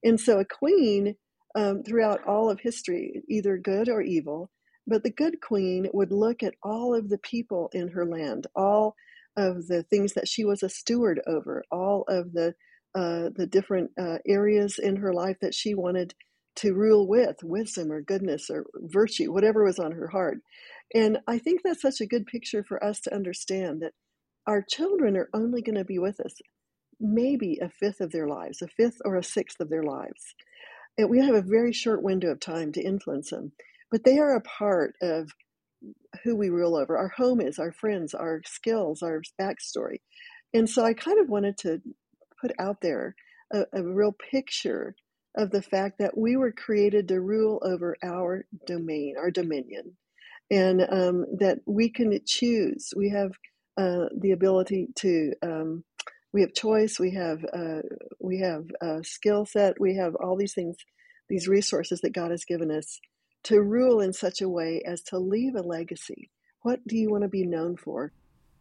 And so a queen, throughout all of history, either good or evil, but the good queen would look at all of the people in her land, all of the things that she was a steward over, all of the different areas in her life that she wanted to rule with wisdom or goodness or virtue, whatever was on her heart. And I think that's such a good picture for us to understand that our children are only going to be with us maybe a fifth of their lives, a fifth or a sixth of their lives. And we have a very short window of time to influence them, but they are a part of who we rule over. Our home is our friends, our skills, our backstory. And so I kind of wanted to put out there a real picture of the fact that we were created to rule over our domain, our dominion, and that we can choose. We have the ability to. We have choice. We have skill set. We have all these things, these resources that God has given us to rule in such a way as to leave a legacy. What do you want to be known for?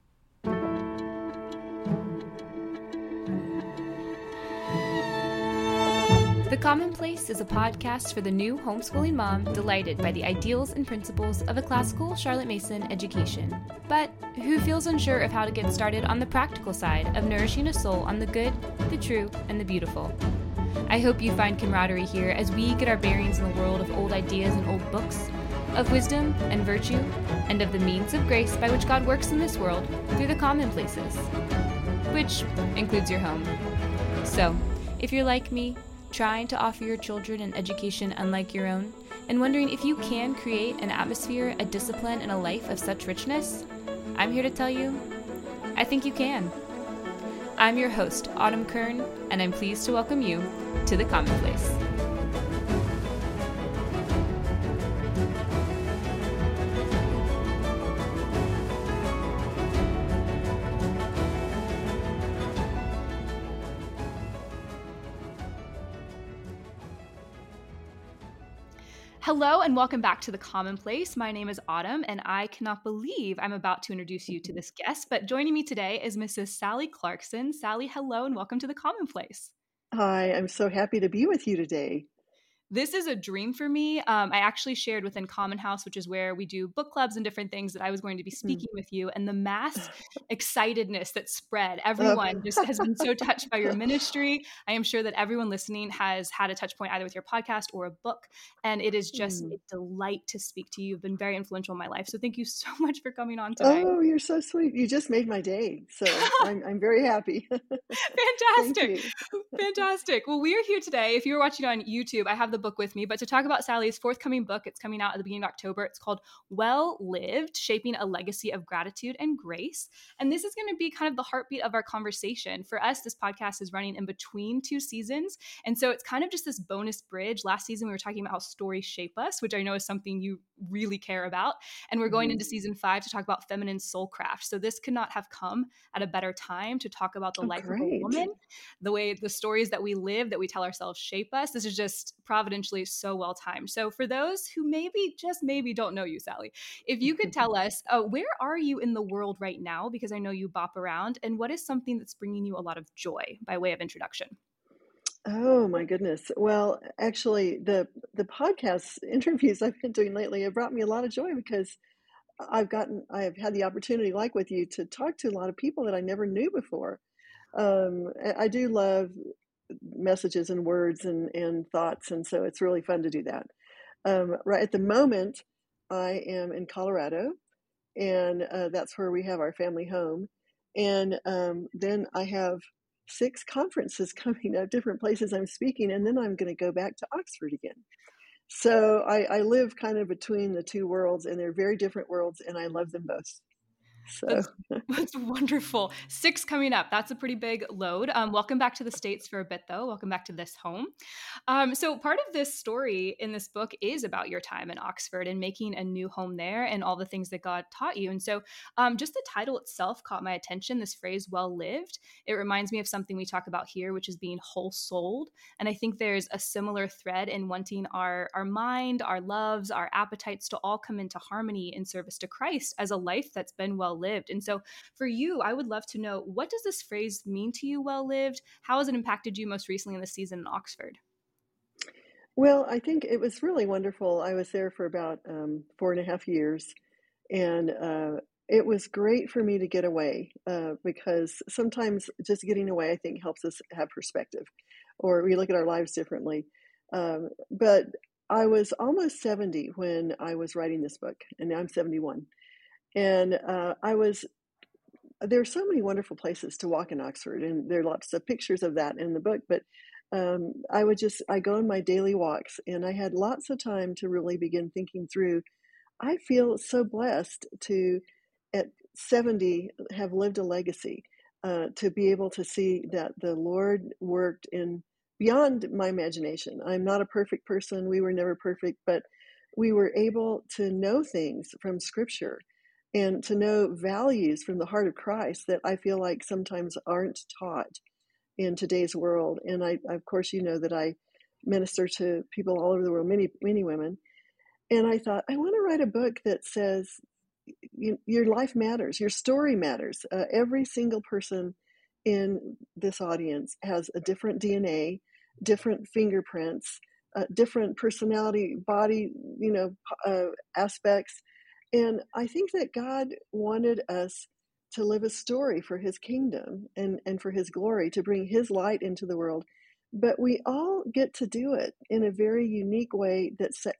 The Commonplace is a podcast for the new homeschooling mom delighted by the ideals and principles of a classical Charlotte Mason education, but who feels unsure of how to get started on the practical side of nourishing a soul on the good, the true, and the beautiful. I hope you find camaraderie here as we get our bearings in the world of old ideas and old books, of wisdom and virtue, and of the means of grace by which God works in this world through the commonplaces, which includes your home. So, if you're like me, trying to offer your children an education unlike your own, and wondering if you can create an atmosphere, a discipline, and a life of such richness, I'm here to tell you, I think you can. I'm your host, Autumn Kern, and I'm pleased to welcome you to The Commonplace. Hello and welcome back to The Commonplace. My name is Autumn and I cannot believe I'm about to introduce you to this guest, but joining me today is Mrs. Sally Clarkson. Sally, hello and welcome to The Commonplace. Hi, I'm so happy to be with you today. This is a dream for me. I actually shared within Common House, which is where we do book clubs and different things, that I was going to be speaking with you, and the mass excitedness that spread. Everyone just has been so touched by your ministry. I am sure that everyone listening has had a touch point either with your podcast or a book, and it is just a delight to speak to you. You've been very influential in my life, so thank you so much for coming on today. Oh, you're so sweet. You just made my day, so I'm very happy. Fantastic. Fantastic. Well, we are here today. If you're watching on YouTube, I have the book with me, but to talk about Sally's forthcoming book. It's coming out at the beginning of October. It's called Well Lived, Shaping a Legacy of Gratitude and Grace. And this is going to be kind of the heartbeat of our conversation. For us, this podcast is running in between two seasons. And so it's kind of just this bonus bridge. Last season, we were talking about how stories shape us, which I know is something you really care about. And we're going into season 5 to talk about feminine soulcraft. So this could not have come at a better time to talk about the life of a woman, the way the stories that we live, that we tell ourselves shape us. This is just providentially so well timed. So for those who maybe don't know you, Sally, if you could tell us, where are you in the world right now? Because I know you bop around, and what is something that's bringing you a lot of joy by way of introduction? Oh my goodness. Well, actually, the podcast interviews I've been doing lately have brought me a lot of joy because I have had the opportunity, like with you, to talk to a lot of people that I never knew before. I do love messages and words and thoughts, and so it's really fun to do that. Right at the moment, I am in Colorado, and that's where we have our family home. And then I have 6 conferences coming up, different places I'm speaking, and then I'm going to go back to Oxford again. So I live kind of between the two worlds, and they're very different worlds, and I love them both. So That's wonderful. 6 coming up. That's a pretty big load. Welcome back to the States for a bit, though. Welcome back to this home. So part of this story in this book is about your time in Oxford and making a new home there and all the things that God taught you. And so just the title itself caught my attention, this phrase, well lived. It reminds me of something we talk about here, which is being whole souled. And I think there's a similar thread in wanting our mind, our loves, our appetites to all come into harmony in service to Christ as a life that's been well lived. And so for you, I would love to know, what does this phrase mean to you, well lived? How has it impacted you most recently in the season in Oxford? Well, I think it was really wonderful. I was there for about 4.5 years, and it was great for me to get away because sometimes just getting away, I think, helps us have perspective, or we look at our lives differently. But I was almost 70 when I was writing this book, and now I'm 71. And there are so many wonderful places to walk in Oxford, and there are lots of pictures of that in the book. But I go on my daily walks, and I had lots of time to really begin thinking through. I feel so blessed to, at 70, have lived a legacy, to be able to see that the Lord worked in beyond my imagination. I'm not a perfect person. We were never perfect, but we were able to know things from Scripture and to know values from the heart of Christ that I feel like sometimes aren't taught in today's world. And of course, you know that I minister to people all over the world, many, many women. And I thought, I want to write a book that says your life matters, your story matters. Every single person in this audience has a different DNA, different fingerprints, different personality, body, aspects. And I think that God wanted us to live a story for his kingdom and for his glory, to bring his light into the world. But we all get to do it in a very unique way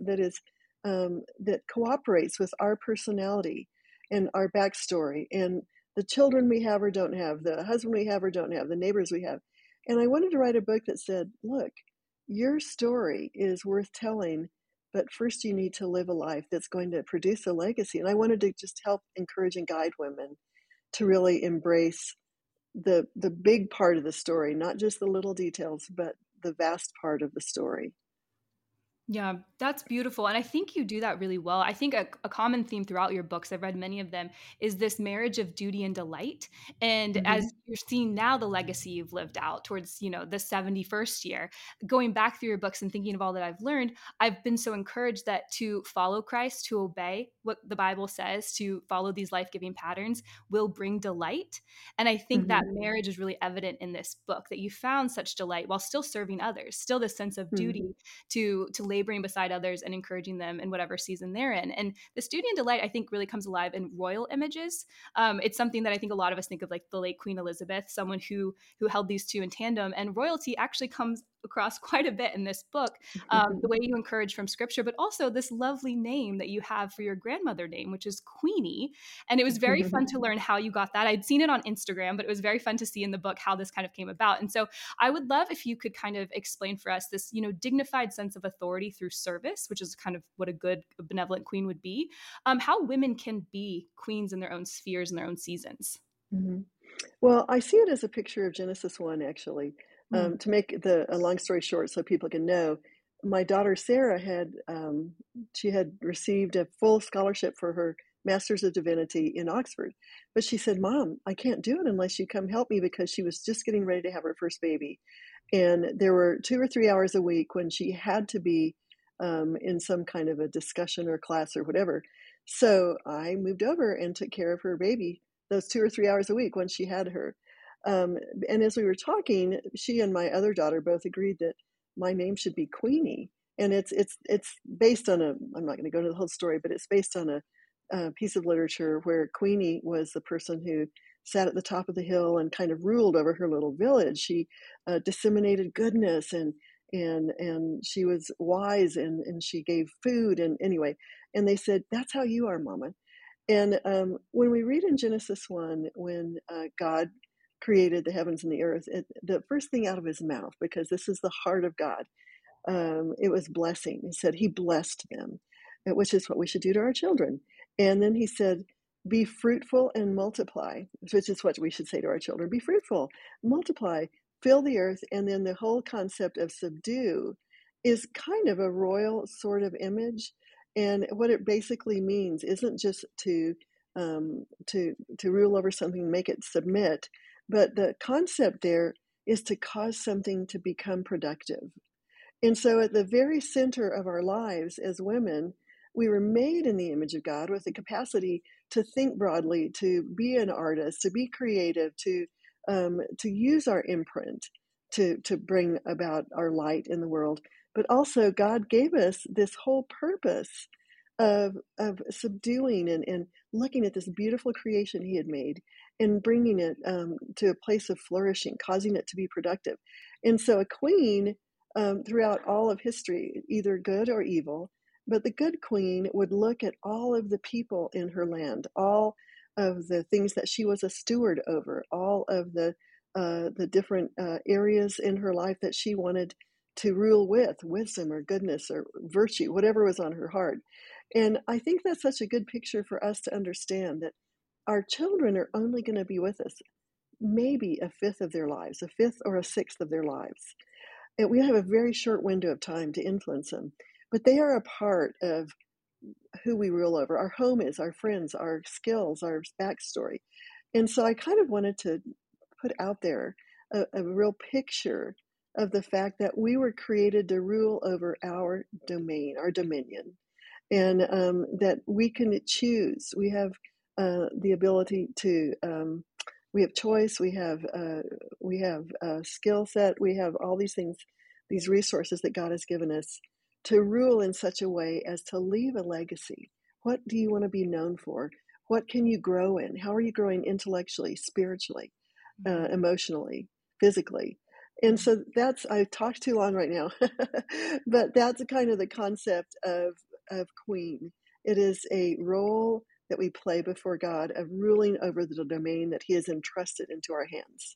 that cooperates with our personality and our backstory and the children we have or don't have, the husband we have or don't have, the neighbors we have. And I wanted to write a book that said, look, your story is worth telling, but first you need to live a life that's going to produce a legacy. And I wanted to just help encourage and guide women to really embrace the big part of the story, not just the little details, but the vast part of the story. Yeah, that's beautiful. And I think you do that really well. I think a common theme throughout your books, I've read many of them, is this marriage of duty and delight. And as Mm-hmm. you're seeing now the legacy you've lived out towards, the 71st year, going back through your books and thinking of all that I've learned, I've been so encouraged that to follow Christ, to obey what the Bible says, to follow these life-giving patterns will bring delight. And I think that Mm-hmm. marriage is really evident in this book, that you found such delight while still serving others, still this sense of Mm-hmm. duty to laboring beside others and encouraging them in whatever season they're in. And the studio and delight, I think, really comes alive in royal images. It's something that I think a lot of us think of, like the late Queen Elizabeth, someone who held these two in tandem. And royalty actually comes across quite a bit in this book, the way you encourage from scripture, but also this lovely name that you have for your grandmother name, which is Queenie. And it was very fun to learn how you got that. I'd seen it on Instagram, but it was very fun to see in the book how this kind of came about. And so I would love if you could kind of explain for us this, dignified sense of authority through service, which is kind of what a good benevolent queen would be, how women can be queens in their own spheres and their own seasons. Mhm. Well, I see it as a picture of Genesis 1, actually. Mm. To make a long story short so people can know, my daughter Sarah she had received a full scholarship for her Master's of Divinity in Oxford. But she said, Mom, I can't do it unless you come help me, because she was just getting ready to have her first baby. And there were 2 or 3 hours a week when she had to be in some kind of a discussion or class or whatever. So I moved over and took care of her baby those 2 or 3 hours a week when she had her. Um, and as we were talking, she and my other daughter both agreed that my name should be Queenie. And it's based on I'm not going to go into the whole story, but it's based on a piece of literature where Queenie was the person who sat at the top of the hill and kind of ruled over her little village. She disseminated goodness, and she was wise, and she gave food, and anyway. And they said, that's how you are, Mama. And when we read in Genesis 1, when God created the heavens and the earth, the first thing out of his mouth, because this is the heart of God, it was blessing. He said he blessed them, which is what we should do to our children. And then he said, be fruitful and multiply, which is what we should say to our children. Be fruitful, multiply, fill the earth. And then the whole concept of subdue is kind of a royal sort of image. And what it basically means isn't just to rule over something and make it submit, but the concept there is to cause something to become productive. And so, at the very center of our lives as women, we were made in the image of God with the capacity to think broadly, to be an artist, to be creative, to use our imprint, to bring about our light in the world. But also, God gave us this whole purpose of subduing and looking at this beautiful creation He had made and bringing it to a place of flourishing, causing it to be productive. And so, a queen throughout all of history, either good or evil, but the good queen would look at all of the people in her land, all of the things that she was a steward over, all of the different areas in her life that she wanted to rule with wisdom or goodness or virtue, whatever was on her heart. And I think that's such a good picture for us to understand that our children are only going to be with us maybe a fifth of their lives, a fifth or a sixth of their lives. And we have a very short window of time to influence them, but they are a part of who we rule over. Our home is, our friends, our skills, our backstory. And so I kind of wanted to put out there a real picture of the fact that we were created to rule over our domain, our dominion, and that we can choose. We have the ability to. We have choice. We have skill set. We have all these things, these resources that God has given us to rule in such a way as to leave a legacy. What do you want to be known for? What can you grow in? How are you growing intellectually, spiritually, emotionally, physically? And so I've talked too long right now, but that's kind of the concept of queen. It is a role that we play before God of ruling over the domain that He has entrusted into our hands.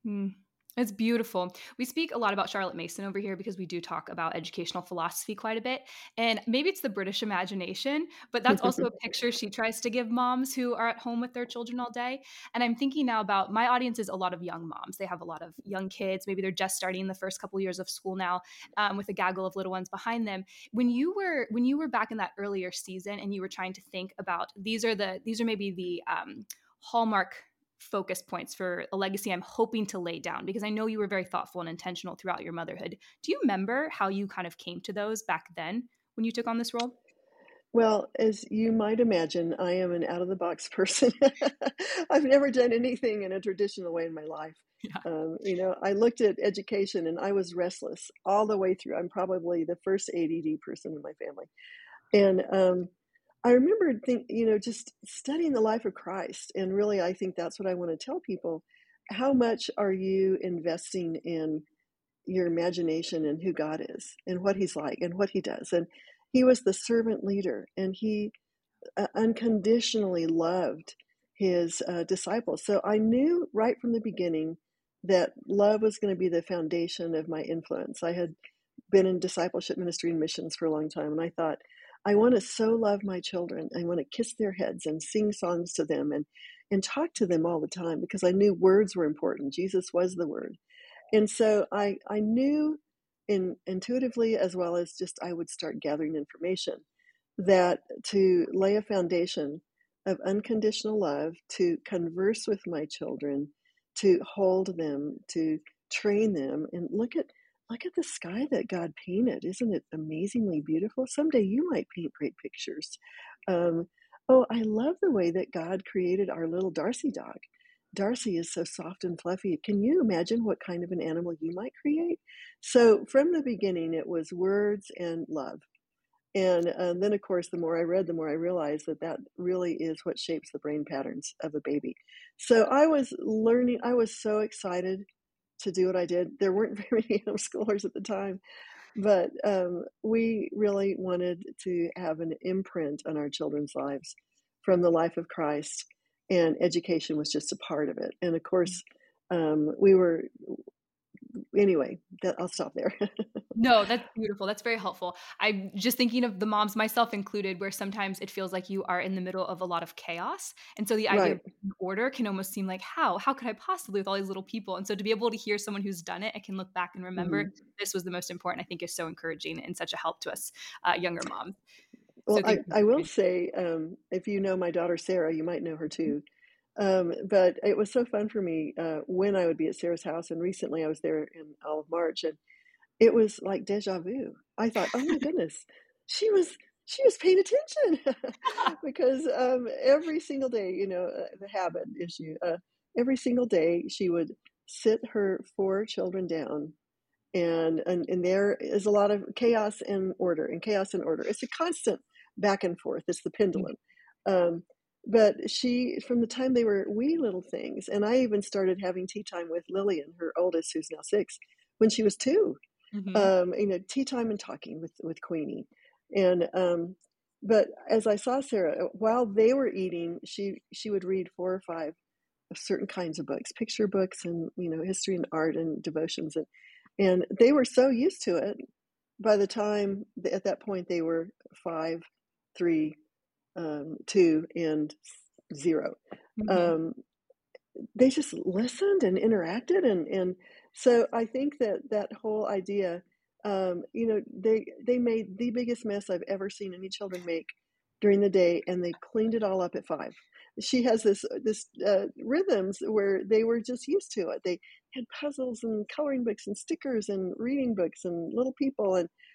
It's beautiful. We speak a lot about Charlotte Mason over here because we do talk about educational philosophy quite a bit. And maybe it's the British imagination, but that's also a picture she tries to give moms who are at home with their children all day. And I'm thinking now about my audience is a lot of young moms. They have a lot of young kids. Maybe they're just starting the first couple years of school now with a gaggle of little ones behind them. When you were back in that earlier season and you were trying to think about these are maybe the hallmark focus points for a legacy I'm hoping to lay down, because I know you were very thoughtful and intentional throughout your motherhood. Do you remember how you kind of came to those back then when you took on this role? Well, as you might imagine, I am an out of the box person. I've never done anything in a traditional way in my life. Yeah. I looked at education and I was restless all the way through. I'm probably the first ADD person in my family. And I remember just studying the life of Christ. And really, I think that's what I want to tell people. How much are you investing in your imagination and who God is and what He's like and what He does? And He was the servant leader, and He unconditionally loved His disciples. So I knew right from the beginning that love was going to be the foundation of my influence. I had been in discipleship ministry and missions for a long time, and I thought, I want to so love my children. I want to kiss their heads and sing songs to them and talk to them all the time, because I knew words were important. Jesus was the word. And so I knew intuitively, as well as just I would start gathering information, that to lay a foundation of unconditional love, to converse with my children, to hold them, to train them, and look at the sky that God painted. Isn't it amazingly beautiful? Someday you might paint great pictures. Oh, I love the way that God created our little Darcy dog. Darcy is so soft and fluffy. Can you imagine what kind of an animal you might create? So from the beginning, it was words and love. And then, of course, the more I read, the more I realized that really is what shapes the brain patterns of a baby. So I was learning. I was so excited to do what I did. There weren't very many homeschoolers at the time, but we really wanted to have an imprint on our children's lives from the life of Christ, and education was just a part of it. And of course, anyway, I'll stop there. No, that's beautiful. That's very helpful. I'm just thinking of the moms, myself included, where sometimes it feels like you are in the middle of a lot of chaos. And so the idea Right. of order can almost seem like, how could I possibly with all these little people? And so to be able to hear someone who's done it and can look back and remember Mhm. this was the most important, I think is so encouraging and such a help to us younger moms. Well, So thank you. I will say, if you know my daughter Sarah, you might know her too. But it was so fun for me when I would be at Sarah's house, and recently I was there in all of March, and it was like deja vu. I thought, oh my goodness, she was paying attention because every single day, the habit issue. Every single day she would sit her 4 children down, and there is a lot of chaos and order, and chaos and order. It's a constant back and forth. It's the pendulum. Um, but she, from the time they were wee little things, and I even started having tea time with Lillian, her oldest, who's now 6, when she was 2. Mm-hmm. Tea time and talking with Queenie, and but as I saw Sarah while they were eating, she would read 4 or 5 of certain kinds of books, picture books, and history and art and devotions, and they were so used to it. By the time at that point they were 5, 3, 2, and 0. Mm-hmm. Um, they just listened and interacted, and so I think that whole idea, they made the biggest mess I've ever seen any children make during the day, and they cleaned it all up at 5. She has this rhythms where they were just used to it. They had puzzles and coloring books and stickers and reading books and little people,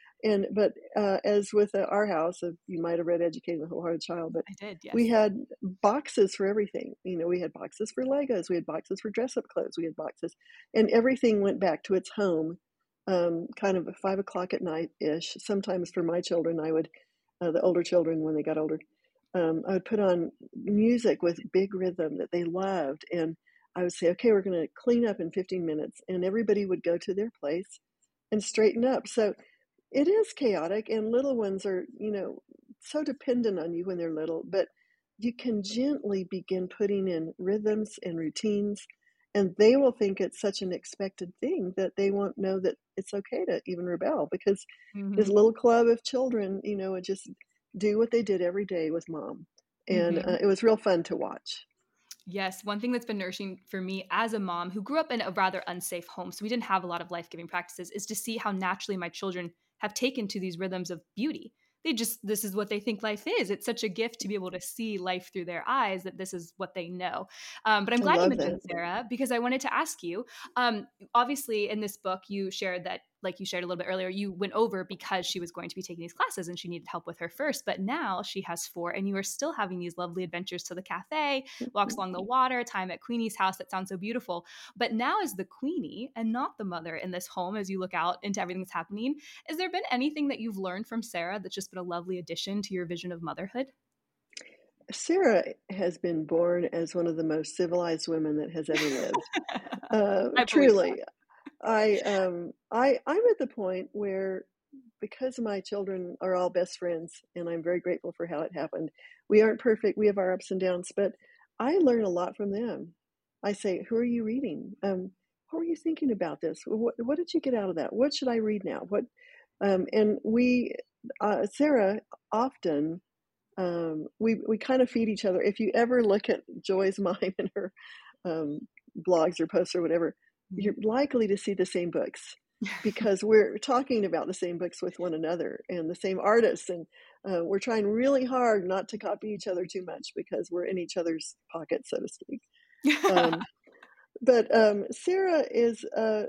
but as with our house, you might have read Educating the Wholehearted Child, but I did, we yes. had boxes for everything. We had boxes for Legos, we had boxes for dress-up clothes, we had boxes, and everything went back to its home, kind of at 5 o'clock at night-ish. Sometimes for my children, I would, the older children, when they got older, I would put on music with big rhythm that they loved, and I would say, "Okay, we're gonna clean up in 15 minutes," and everybody would go to their place and straighten up. So it is chaotic, and little ones are, so dependent on you when they're little, but you can gently begin putting in rhythms and routines, and they will think it's such an expected thing that they won't know that it's okay to even rebel, because this Mm-hmm. little club of children, would just do what they did every day with mom. And Mm-hmm. it was real fun to watch. Yes, one thing that's been nourishing for me as a mom who grew up in a rather unsafe home, so we didn't have a lot of life giving practices, is to see how naturally my children have taken to these rhythms of beauty. This is what they think life is. It's such a gift to be able to see life through their eyes that this is what they know. But I'm I glad you love mentioned that. Sarah because I wanted to ask you. Obviously, in this book, you shared that, like you shared a little bit earlier, you went over because she was going to be taking these classes and she needed help with her first. But now she has 4, and you are still having these lovely adventures to the cafe, walks along the water, time at Queenie's house that sounds so beautiful. But now, as the Queenie and not the mother in this home, as you look out into everything that's happening, has there been anything that you've learned from Sarah that's just been a lovely addition to your vision of motherhood? Sarah has been born as one of the most civilized women that has ever lived. I believe that. Truly, I'm at the point where, because my children are all best friends, and I'm very grateful for how it happened. We aren't perfect. We have our ups and downs, but I learn a lot from them. I say, "Who are you reading? What were you thinking about this? What did you get out of that? What should I read now? What?" And Sarah, often, we kind of feed each other. If you ever look at Joy's mind and her um, blogs or posts or whatever, you're likely to see the same books, because we're talking about the same books with one another and the same artists, and we're trying really hard not to copy each other too much because we're in each other's pockets, so to speak. Um, but Sarah is,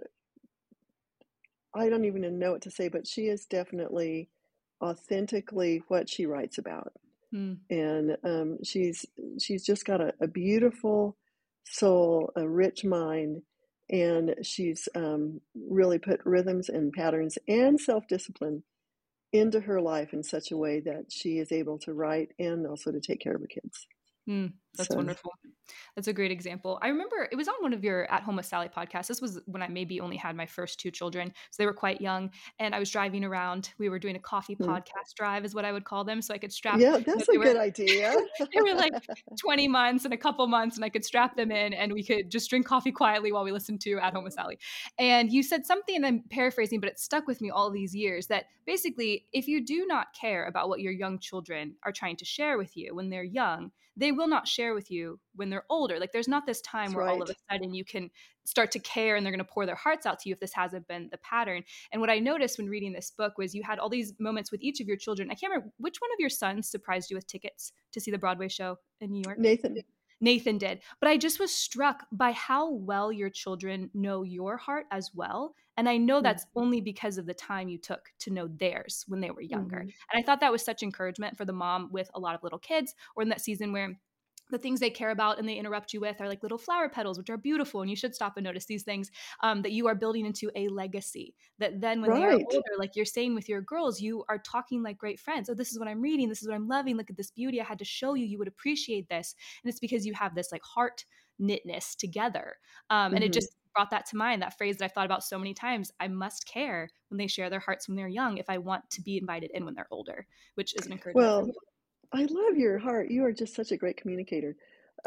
I don't even know what to say, but she is definitely authentically what she writes about. Hmm. And she's just got a beautiful soul, a rich mind, and she's really put rhythms and patterns and self-discipline into her life in such a way that she is able to write and also to take care of her kids. That's So wonderful. That's a great example. I remember it was on one of your At Home with Sally podcasts. This was when I maybe only had my first 2 children. So they were quite young. And I was driving around. We were doing a coffee mm, podcast drive, is what I would call them. So I could strap, yeah, that's a they were good idea. they were like 20 months and a couple months, and I could strap them in and we could just drink coffee quietly while we listened to At Home with Sally. And you said something, and I'm paraphrasing, but it stuck with me all these years, that basically, if you do not care about what your young children are trying to share with you when they're young, they will not share with you when they're older. Like, there's not this time That's where all of right. a sudden you can start to care and they're going to pour their hearts out to you if this hasn't been the pattern. And what I noticed when reading this book was you had all these moments with each of your children. I can't remember which one of your sons surprised you with tickets to see the Broadway show in New York. Nathan. Nathan did. But I just was struck by how well your children know your heart as well. And I know Mm, that's only because of the time you took to know theirs when they were younger. mhm. And I thought that was such encouragement for the mom with a lot of little kids, or in that season where the things they care about and they interrupt you with are like little flower petals, which are beautiful. And you should stop and notice these things, that you are building into a legacy. That then when they are Right. older, like you're saying with your girls, you are talking like great friends. Oh, this is what I'm reading. This is what I'm loving. Look at this beauty. I had to show you. You would appreciate this. And it's because you have this like heart knitness together. And it Hmm. just brought that to mind, that phrase that I've thought about so many times. I must care when they share their hearts when they're young if I want to be invited in when they're older, which is an encouragement for Well, me. I love your heart. You are just such a great communicator.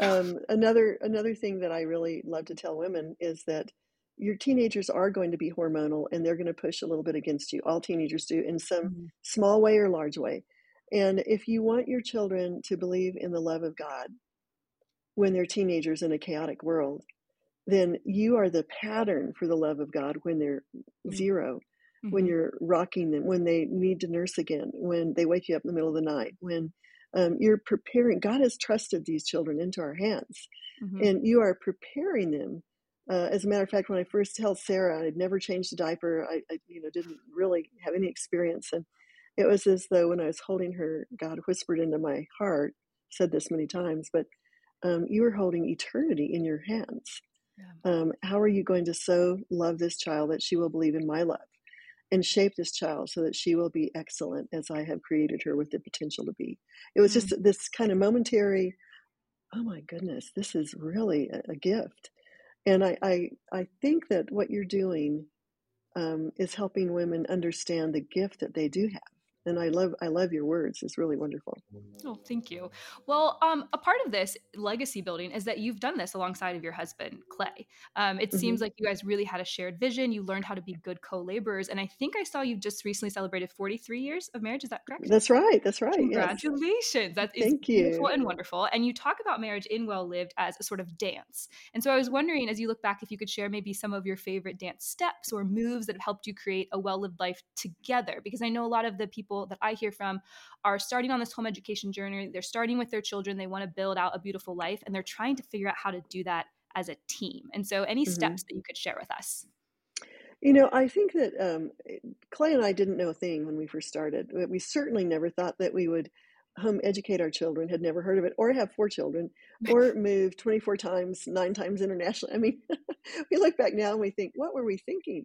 Another thing that I really love to tell women is that your teenagers are going to be hormonal and they're going to push a little bit against you. All teenagers do in some Mhm. small way or large way. And if you want your children to believe in the love of God when they're teenagers in a chaotic world, then you are the pattern for the love of God when they're zero, when Mhm. you're rocking them, when they need to nurse again, when they wake you up in the middle of the night, when you're preparing. God has trusted these children into our hands, Mhm. and you are preparing them. As a matter of fact, when I first held Sarah, I'd never changed a diaper. I didn't really have any experience, and it was as though when I was holding her, God whispered into my heart. Said this many times, but you are holding eternity in your hands. Yeah. How are you going to so love this child that she will believe in my love and shape this child so that she will be excellent as I have created her with the potential to be? It was Mm. just this kind of momentary, oh my goodness, this is really a gift. And I think that what you're doing is helping women understand the gift that they do have. And I love your words. It's really wonderful. Oh, thank you. Well, a part of this legacy building is that you've done this alongside of your husband, Clay. It Hmm. seems like you guys really had a shared vision. You learned how to be good co-laborers, and I think I saw you just recently celebrated 43 years of marriage. Is that correct? That's right. That's right. Yes. Congratulations. That is Thank beautiful you. and wonderful. And you talk about marriage in Well Lived as a sort of dance. And so I was wondering, as you look back, if you could share maybe some of your favorite dance steps or moves that have helped you create a well lived life together. Because I know a lot of the people that I hear from are starting on this home education journey. They're starting with their children. They want to build out a beautiful life, and they're trying to figure out how to do that as a team. And so, any Hmm. steps that you could share with us? I think that Clay and I didn't know a thing when we first started. We certainly never thought that we would home educate our children, had never heard of it, or have 4 children, or move 24 times, 9 times internationally. I mean, we look back now and we think, what were we thinking?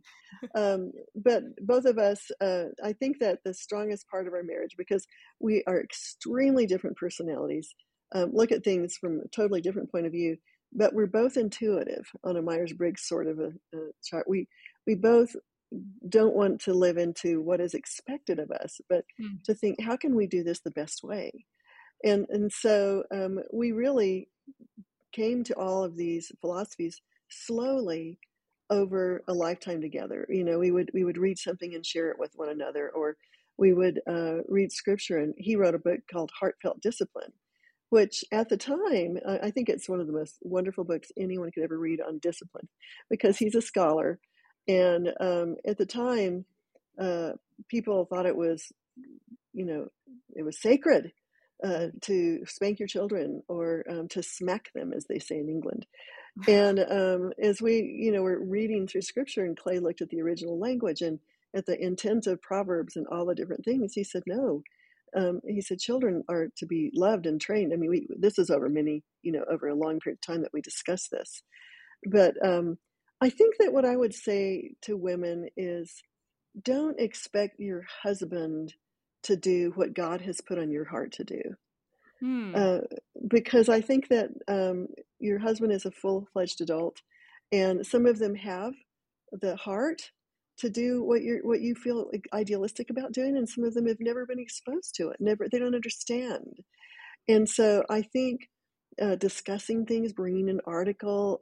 But both of us, I think that the strongest part of our marriage, because we are extremely different personalities, look at things from a totally different point of view, but we're both intuitive on a Myers-Briggs sort of a chart. We both don't want to live into what is expected of us, but Mm. to think, how can we do this the best way? And so we really came to all of these philosophies slowly over a lifetime together. We would read something and share it with one another, or we would read scripture. And he wrote a book called Heartfelt Discipline, which at the time, I think it's one of the most wonderful books anyone could ever read on discipline, because he's a scholar. And at the time, uh, people thought you know, it was sacred to spank your children, or to smack them, as they say in England. And as were reading through scripture, and Clay looked at the original language and at the intent of Proverbs and all the different things, he said, no. He said, children are to be loved and trained. I mean, this is over a long period of time that we discuss this. But I think that what I would say to women is, don't expect your husband to do what God has put on your heart to do. Hmm. Uh, because I think that your husband is a full-fledged adult, and some of them have the heart to do what you feel idealistic about doing, and some of them have never been exposed to it. Never, they don't understand. And so I think discussing things, bringing an article,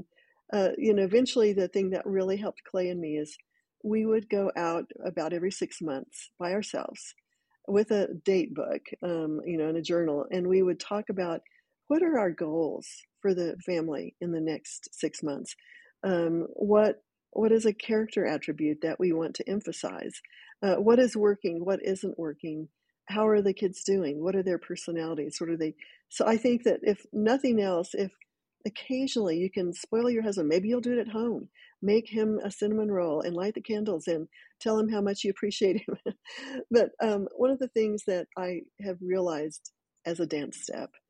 eventually the thing that really helped Clay and me is we would go out about every 6 months by ourselves with a date book, and a journal, and we would talk about what are our goals for the family in the next 6 months. What is a character attribute that we want to emphasize? What is working? What isn't working? How are the kids doing? What are their personalities? What are they? So I think that if nothing else, if occasionally you can spoil your husband, maybe you'll do it at home. Make him a cinnamon roll and light the candles and tell him how much you appreciate him. But one of the things that I have realized as a dance step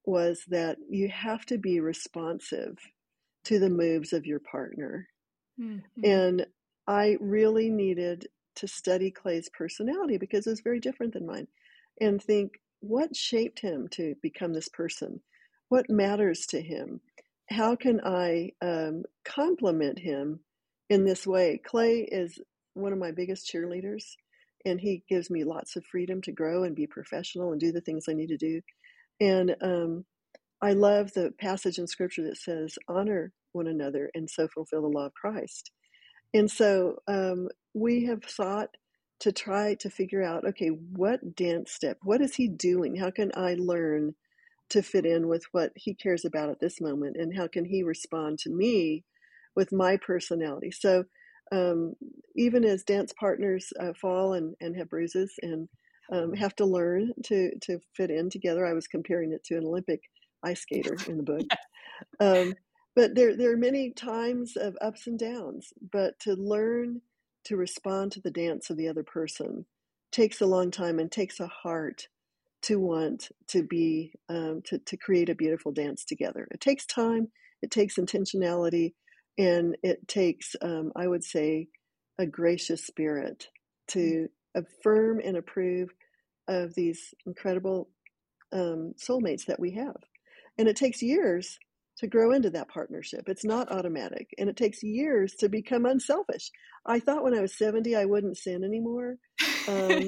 was that you have to be responsive to the moves of your partner. Mm-hmm. And I really needed to study Clay's personality because it was very different than mine and think, what shaped him to become this person? What matters to him? How can I compliment him in this way? Clay is one of my biggest cheerleaders, and he gives me lots of freedom to grow and be professional and do the things I need to do. And I love the passage in scripture that says, honor one another and so fulfill the law of Christ. And so we have sought to try to figure out, okay, what dance step, what is he doing? How can I learn to fit in with what he cares about at this moment? And how can he respond to me with my personality? So um, even as dance partners fall and have bruises and have to learn to fit in together, I was comparing it to an Olympic ice skater in the book. Um, but there are many times of ups and downs, but to learn to respond to the dance of the other person takes a long time and takes a heart to want to be to create a beautiful dance together. It takes time, it takes intentionality, and it takes, I would say, a gracious spirit to affirm and approve of these incredible soulmates that we have. And it takes years to grow into that partnership. It's not automatic. And it takes years to become unselfish. I thought when I was 70, I wouldn't sin anymore. Um,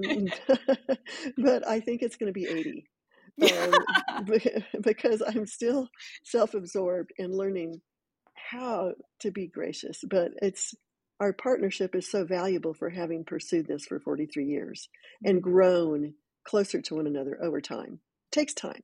but I think it's going to be 80 um, because I'm still self absorbed and learning how to be gracious. But our partnership is so valuable for having pursued this for 43 years and grown closer to one another over time. It takes time.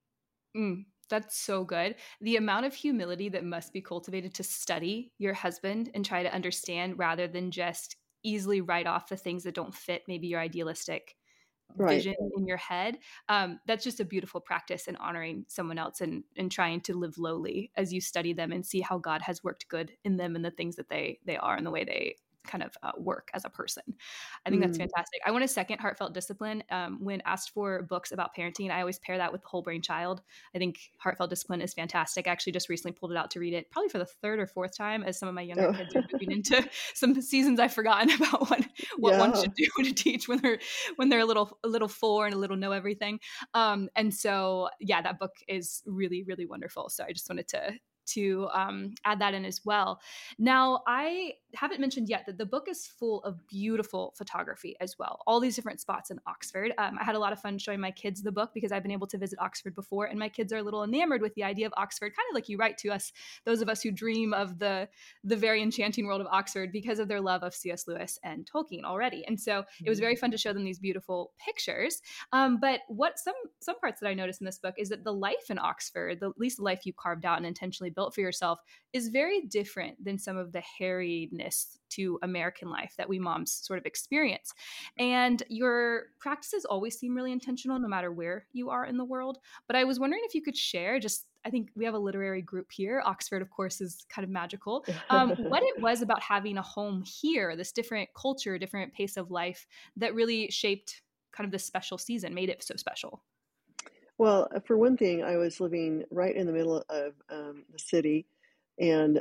That's so good. The amount of humility that must be cultivated to study your husband and try to understand rather than just easily write off the things that don't fit maybe your idealistic Right. vision in your head. That's just a beautiful practice in honoring someone else and trying to live lowly as you study them and see how God has worked good in them and the things that they are and the way they kind of work as a person. I think that's Mm. fantastic. I want to second Heartfelt Discipline. When asked for books about parenting, I always pair that with The Whole Brain Child. I think Heartfelt Discipline is fantastic. I actually just recently pulled it out to read it, probably for the third or fourth time, as some of my younger Oh, kids are moving into some seasons I've forgotten about what one yeah. should do to teach when they're a little four and a little know everything. And so yeah, that book is really, really wonderful. So I just wanted to add that in as well. Now, I haven't mentioned yet that the book is full of beautiful photography as well. All these different spots in Oxford. I had a lot of fun showing my kids the book because I've been able to visit Oxford before, and my kids are a little enamored with the idea of Oxford, kind of like you write to us, those of us who dream of the very enchanting world of Oxford because of their love of C.S. Lewis and Tolkien already. And so it was very fun to show them these beautiful pictures. But what some parts that I noticed in this book is that the life in Oxford, at least the life you carved out and intentionally built for yourself, is very different than some of the harriedness to American life that we moms sort of experience. And your practices always seem really intentional, no matter where you are in the world. But I was wondering if you could share just, I think we have a literary group here. Oxford, of course, is kind of magical. What it was about having a home here, this different culture, different pace of life that really shaped kind of this special season, made it so special. Well, for one thing, I was living right in the middle of the city, and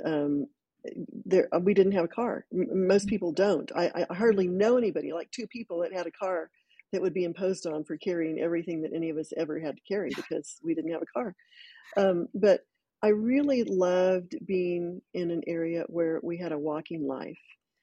we didn't have a car. Most people don't. I hardly know anybody, like two people that had a car that would be imposed on for carrying everything that any of us ever had to carry because we didn't have a car. But I really loved being in an area where we had a walking life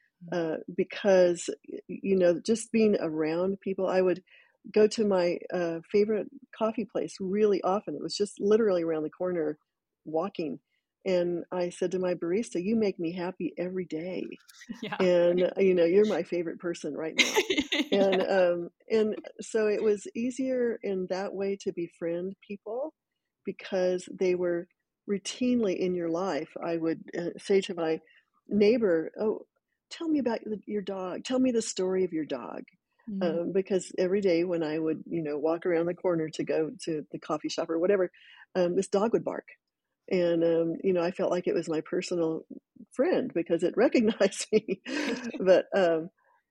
because, just being around people. I would go to my favorite coffee place really often. It was just literally around the corner walking. And I said to my barista, you make me happy every day. Yeah. And, you're my favorite person right now. And, Yeah. and so it was easier in that way to befriend people because they were routinely in your life. I would say to my neighbor, oh, tell me about your dog. Tell me the story of your dog. Mm. Because every day when I would, walk around the corner to go to the coffee shop or whatever, this dog would bark. And, I felt like it was my personal friend because it recognized me. But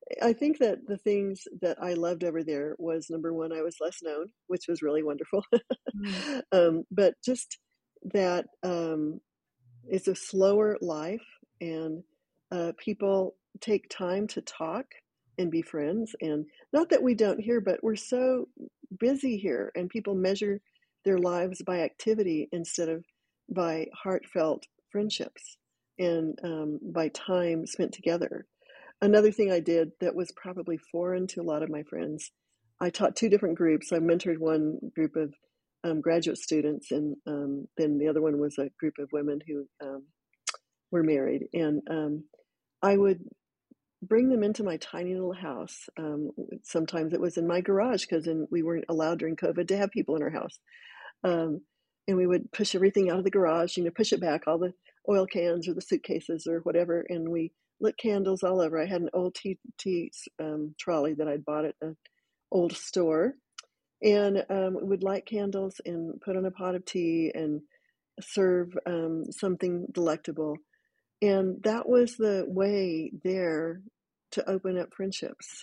I think that the things that I loved over there was, number one, I was less known, which was really wonderful. Mm. But just that it's a slower life, and people take time to talk and be friends. And not that we don't here, but we're so busy here, and people measure their lives by activity instead of by heartfelt friendships and by time spent together. Another thing I did that was probably foreign to a lot of my friends, I taught two different groups. I mentored one group of graduate students, and then the other one was a group of women who were married. And I would bring them into my tiny little house. Sometimes it was in my garage because we weren't allowed during COVID to have people in our house. Um, and we would push everything out of the garage, push it back, all the oil cans or the suitcases or whatever, and we lit candles all over. I had an old tea trolley that I'd bought at an old store, and we would light candles and put on a pot of tea and serve something delectable. And that was the way there to open up friendships.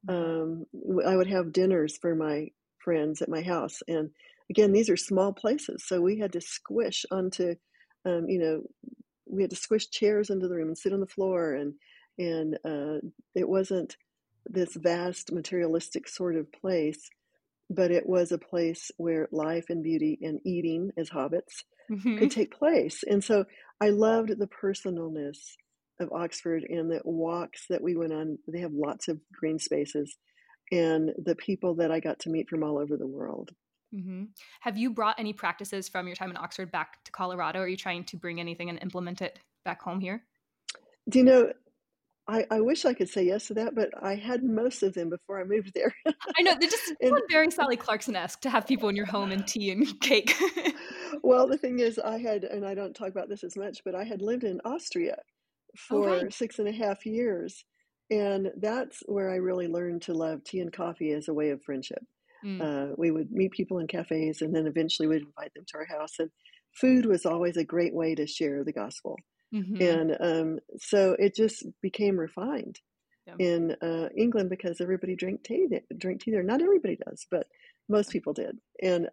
I would have dinners for my friends at my house. And again, these are small places. So we had to squish onto, we had to squish chairs into the room and sit on the floor. And it wasn't this vast materialistic sort of place, but it was a place where life and beauty and eating as hobbits could take place. And so I loved the personalness of Oxford and the walks that we went on. They have lots of green spaces, and the people that I got to meet from all over the world. Mm-hmm. Have you brought any practices from your time in Oxford back to Colorado? Are you trying to bring anything and implement it back home here? Do you know, I wish I could say yes to that, but I had most of them before I moved there. I know, they just And sound very Sally Clarkson-esque to have people in your home and tea and cake. well, the thing is, and I don't talk about this as much, but I had lived in Austria Oh, right. for 6.5 years. And that's where I really learned to love tea and coffee as a way of friendship. Mm, We would meet people in cafes, and then eventually we'd invite them to our house. And food was always a great way to share the gospel. mm-hmm. And so it just became refined Yeah. in England because everybody drank tea there. Not everybody does, but most people did. And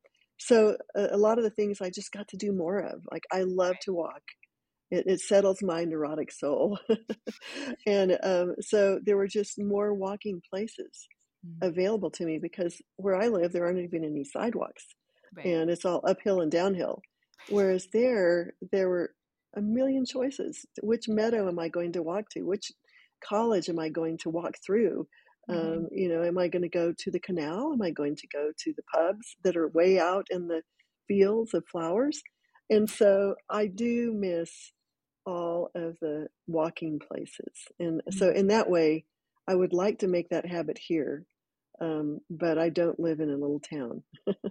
so a lot of the things I just got to do more of. Like, I love to walk. It settles my neurotic soul. And so there were just more walking places Mm, available to me because where I live, there aren't even any sidewalks, right. and it's all uphill and downhill. Whereas there were a million choices. Which meadow am I going to walk to? Which college am I going to walk through? Mm-hmm. Am I going to go to the canal? Am I going to go to the pubs that are way out in the fields of flowers? And so I do miss all of the walking places. And so Mm, in that way, I would like to make that habit here, but I don't live in a little town.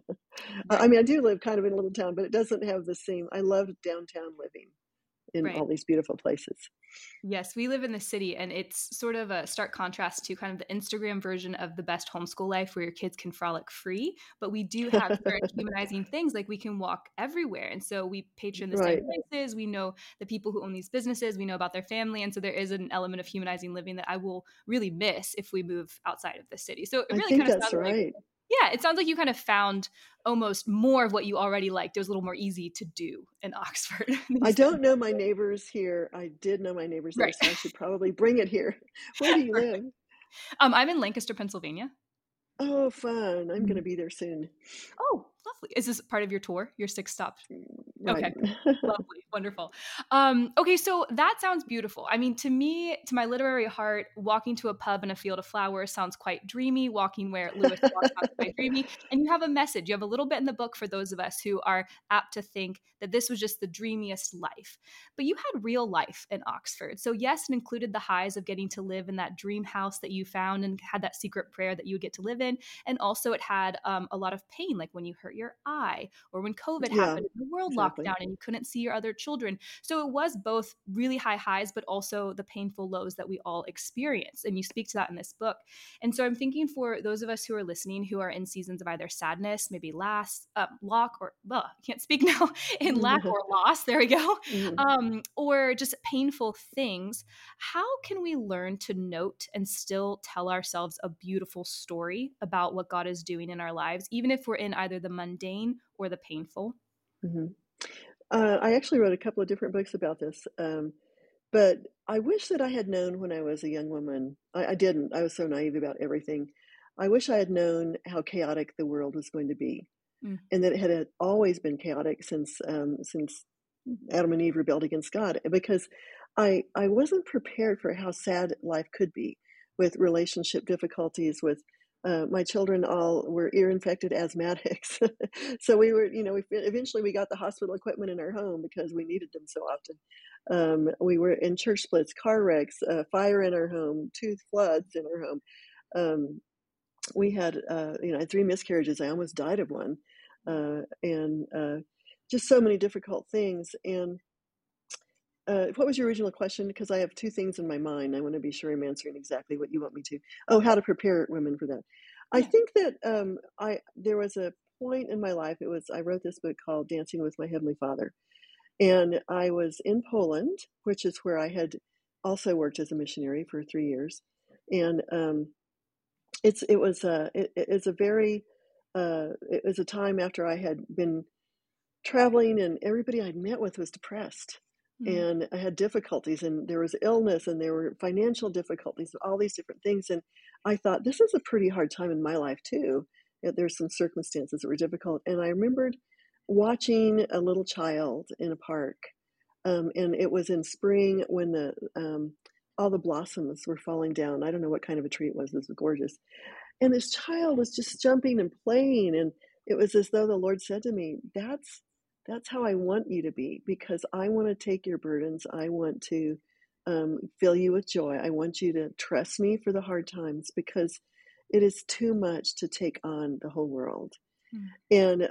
I right. mean, I do live kind of in a little town, but it doesn't have the same. I love downtown living in Right. all these beautiful places. Yes, we live in the city, and it's sort of a stark contrast to kind of the Instagram version of the best homeschool life where your kids can frolic free. But we do have certain humanizing things, like we can walk everywhere. And so we patron the same Right. places. We know the people who own these businesses. We know about their family. And so there is an element of humanizing living that I will really miss if we move outside of the city. So it I really think kind of that's sounds like, right. yeah, it sounds like you kind of found almost more of what you already liked. It was a little more easy to do in Oxford. I don't know my neighbors here. I did know my neighbors there, Right. so I should probably bring it here. Where do you live? Perfect. I'm in Lancaster, Pennsylvania. Oh, fun. I'm going to Mhm. be there soon. Oh, lovely. Is this part of your tour, your 6 stop? Right. Okay. Lovely. Wonderful. Okay, so that sounds beautiful. I mean, to me, to my literary heart, walking to a pub in a field of flowers sounds quite dreamy. Walking where Lewis walks sounds quite dreamy. And you have a message. You have a little bit in the book for those of us who are apt to think that this was just the dreamiest life. But you had real life in Oxford. So, yes, it included the highs of getting to live in that dream house that you found and had that secret prayer that you would get to live in. And also, it had a lot of pain, like when you hurt hurt your eye, or when COVID Yeah, happened and the world locked exactly. down and you couldn't see your other children. So it was both really high highs, but also the painful lows that we all experience. And you speak to that in this book. And so I'm thinking for those of us who are listening who are in seasons of either sadness, maybe lock, or I can't speak now, in lack or loss, there we go, Mhm. or just painful things, how can we learn to note and still tell ourselves a beautiful story about what God is doing in our lives, even if we're in either the mundane or the painful? Mhm. I actually wrote a couple of different books about this, but I wish that I had known when I was a young woman. I didn't. I was so naive about everything. I wish I had known how chaotic the world was going to be, Mm, and that it had always been chaotic since Adam and Eve rebelled against God. Because I wasn't prepared for how sad life could be, with relationship difficulties, with my children all were ear-infected asthmatics. So we were, eventually we got the hospital equipment in our home because we needed them so often. We were in church splits, car wrecks, fire in our home, two floods in our home. Um, we had, I had 3 miscarriages. I almost died of one, and just so many difficult things. And what was your original question? Because I have 2 things in my mind. I want to be sure I'm answering exactly what you want me to. Oh, how to prepare women for that. I yeah. think that I there was a point in my life. I wrote this book called Dancing with My Heavenly Father, and I was in Poland, which is where I had also worked as a missionary for 3 years. And it's a very it was a time after I had been traveling, and everybody I'd met with was depressed, Mm, and I had difficulties, and there was illness, and there were financial difficulties, all these different things. And I thought, this is a pretty hard time in my life too. There's some circumstances that were difficult, and I remembered watching a little child in a park, and it was in spring when the all the blossoms were falling down. I don't know what kind of a tree it was. It was gorgeous, and this child was just jumping and playing, and it was as though the Lord said to me, that's how I want you to be, because I want to take your burdens. I want to fill you with joy. I want you to trust me for the hard times, because it is too much to take on the whole world. mm. And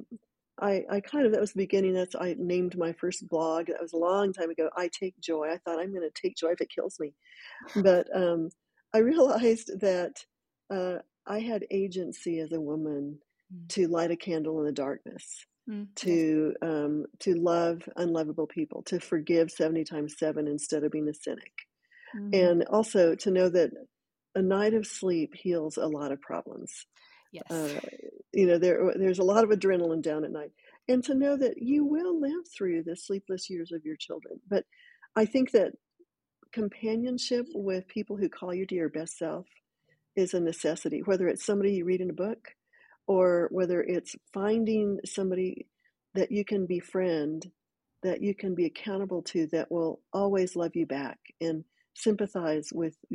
I kind of, that was the beginning. I named my first blog. That was a long time ago. I Take Joy. I thought, I'm going to take joy if it kills me. But I realized that uh, I had agency as a woman Mm, to light a candle in the darkness, yes. to love unlovable people, to forgive 70 times 7 instead of being a cynic, Mm, and also to know that a night of sleep heals a lot of problems. yes. Uh, there's a lot of adrenaline down at night, and to know that you will live through the sleepless years of your children. But I think that companionship with people who call you to your best self is a necessity, whether it's somebody you read in a book, or whether it's finding somebody that you can befriend, that you can be accountable to, that will always love you back and sympathize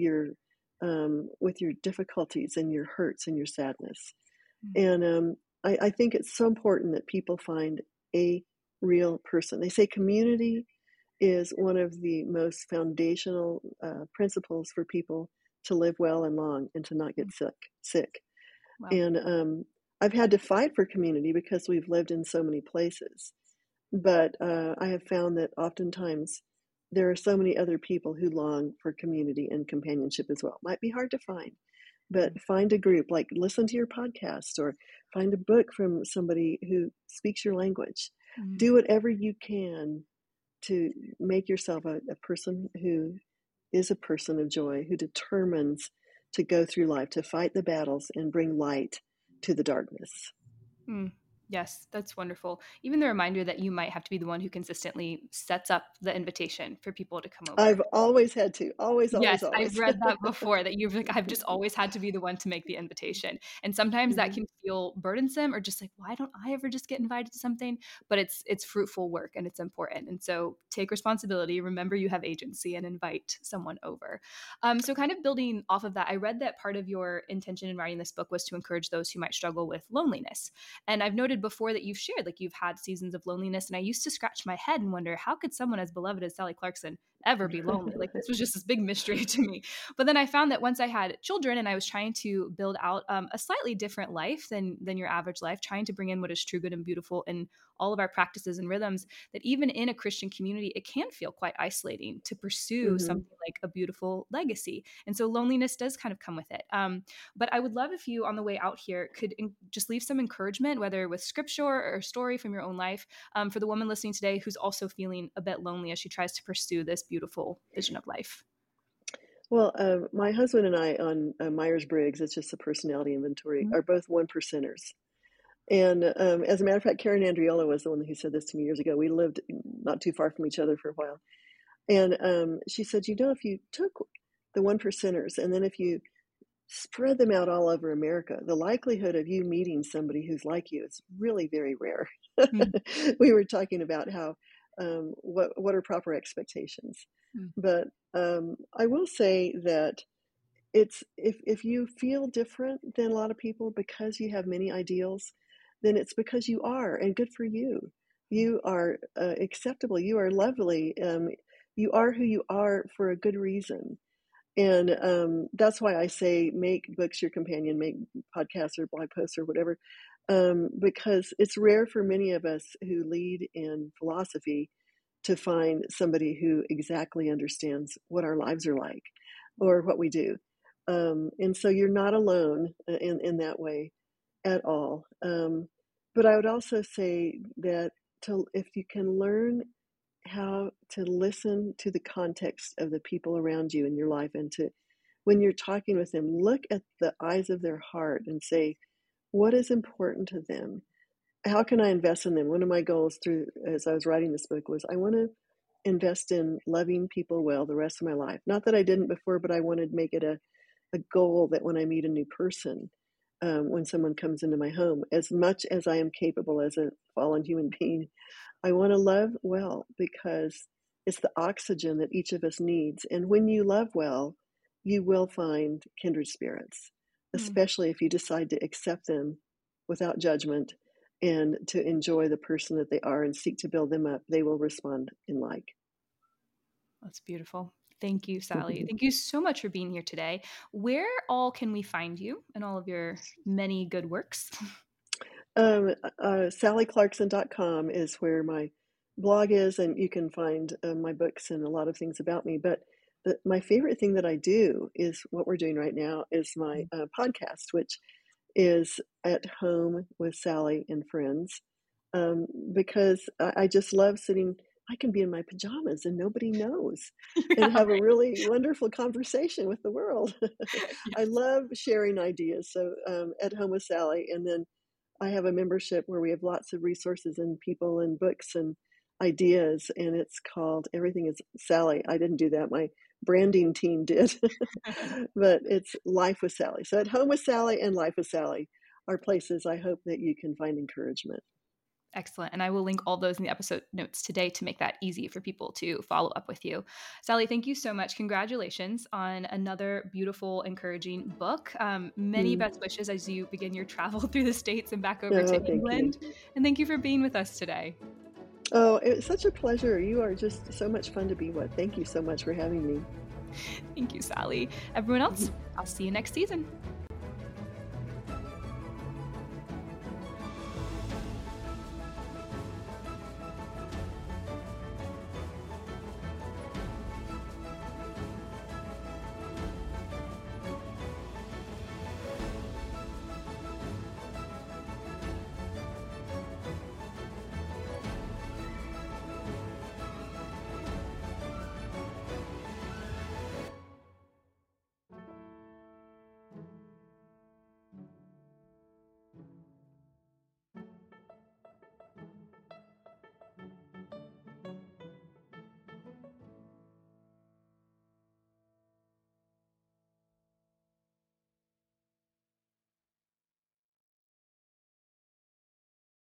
with your difficulties and your hurts and your sadness. Mm, And I think it's so important that people find a real person. They say community is one of the most foundational principles for people to live well and long and to not get mm. sick. Wow. And I've had to fight for community because we've lived in so many places. But I have found that oftentimes there are so many other people who long for community and companionship as well. Might be hard to find, but Mm, find a group, like listen to your podcast or find a book from somebody who speaks your language. mm. Do whatever you can to make yourself a person who is a person of joy, who determines to go through life, to fight the battles and bring light to the darkness. Mm, yes, that's wonderful. Even the reminder that you might have to be the one who consistently sets up the invitation for people to come over. I've always had to, always, always, Yes, I've always. read that before, that you've like, I've just always had to be the one to make the invitation. And sometimes that Mhm. can feel burdensome or just like, why don't I ever just get invited to something? But it's fruitful work and it's important. And so take responsibility, remember you have agency, and invite someone over. So kind of building off of that, I read that part of your intention in writing this book was to encourage those who might struggle with loneliness. And I've noted before that you've shared like you've had seasons of loneliness. And I used to scratch my head and wonder, how could someone as beloved as Sally Clarkson ever be lonely. Like this was just this big mystery to me. But then I found that once I had children and I was trying to build out a slightly different life than your average life, trying to bring in what is true, good, and beautiful in all of our practices and rhythms, that even in a Christian community, it can feel quite isolating to pursue Mm-hmm. something like a beautiful legacy. And so loneliness does kind of come with it. But I would love if you, on the way out here, could just leave some encouragement, whether with scripture or a story from your own life, for the woman listening today who's also feeling a bit lonely as she tries to pursue this beautiful vision of life. Well, my husband and I on Myers-Briggs, it's just a personality inventory, Mm-hmm. are both one percenters. And as a matter of fact, Karen Andriola was the one who said this to me years ago. We lived not too far from each other for a while. And she said, if you took the one percenters and then if you spread them out all over America, the likelihood of you meeting somebody who's like you is really very rare. We were talking about how what are proper expectations, but I will say that it's if you feel different than a lot of people because you have many ideals, then it's because you are, and good for you. You are acceptable. You are lovely. You are who you are for a good reason. And that's why I say make books your companion, make podcasts or blog posts or whatever, because it's rare for many of us who lead in philosophy to find somebody who exactly understands what our lives are like or what we do. And so you're not alone in that way at all. But I would also say that if you can learn how to listen to the context of the people around you in your life and to when you're talking with them, look at the eyes of their heart and say, what is important to them? How can I invest in them? One of my goals as I was writing this book was I want to invest in loving people well the rest of my life. Not that I didn't before, but I wanted to make it a goal that when I meet a new person, when someone comes into my home, as much as I am capable as a fallen human being, I want to love well because it's the oxygen that each of us needs. And when you love well, you will find kindred spirits, especially if you decide to accept them without judgment and to enjoy the person that they are and seek to build them up. They will respond in like. That's beautiful. Thank you, Sally. Thank you so much for being here today. Where all can we find you and all of your many good works? SallyClarkson.com is where my blog is, and you can find my books and a lot of things about me. But my favorite thing that I do is what we're doing right now is my podcast, which is At Home with Sally and Friends, because I just love sitting. I can be in my pajamas and nobody knows and have a really wonderful conversation with the world. I love sharing ideas. So At Home with Sally, and then I have a membership where we have lots of resources and people and books and ideas, and it's called Everything is Sally. I didn't do that. My branding team did. But it's Life with Sally. So At Home with Sally and Life with Sally are places I hope that you can find encouragement. Excellent. And I will link all those in the episode notes today to make that easy for people to follow up with you. Sally, thank you so much. Congratulations on another beautiful, encouraging book. Many best wishes as you begin your travel through the States and back over to England. And thank you for being with us today. Oh, it's such a pleasure. You are just so much fun to be with. Thank you so much for having me. Thank you, Sally. Everyone else, I'll see you next season.